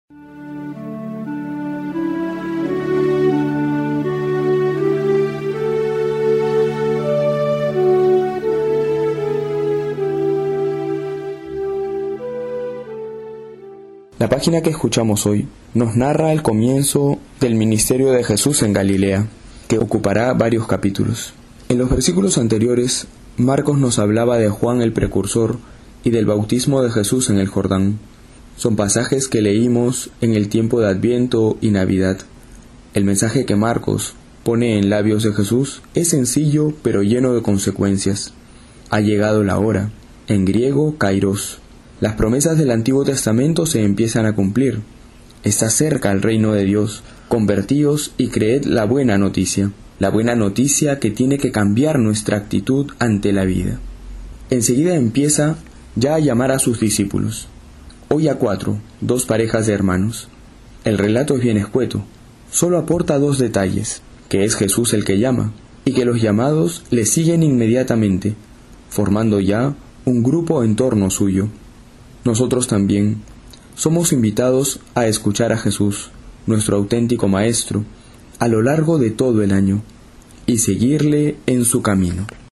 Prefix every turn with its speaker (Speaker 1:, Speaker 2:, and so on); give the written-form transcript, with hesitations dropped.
Speaker 1: La página que escuchamos hoy nos narra el comienzo del ministerio de Jesús en Galilea, que ocupará varios capítulos. En los versículos anteriores, Marcos nos hablaba de Juan el Precursor y del bautismo de Jesús en el Jordán. Son pasajes que leímos en el tiempo de Adviento y Navidad. El mensaje que Marcos pone en labios de Jesús es sencillo pero lleno de consecuencias. Ha llegado la hora, en griego kairos. Las promesas del Antiguo Testamento se empiezan a cumplir. Está cerca el reino de Dios. Convertíos y creed la buena noticia que tiene que cambiar nuestra actitud ante la vida. Enseguida empieza ya a llamar a sus discípulos. Hoy a 4, 2 parejas de hermanos. El relato es bien escueto. Solo aporta 2 detalles, que es Jesús el que llama, y que los llamados le siguen inmediatamente, formando ya un grupo en torno suyo. Nosotros también somos invitados a escuchar a Jesús, nuestro auténtico Maestro, a lo largo de todo el año, y seguirle en su camino.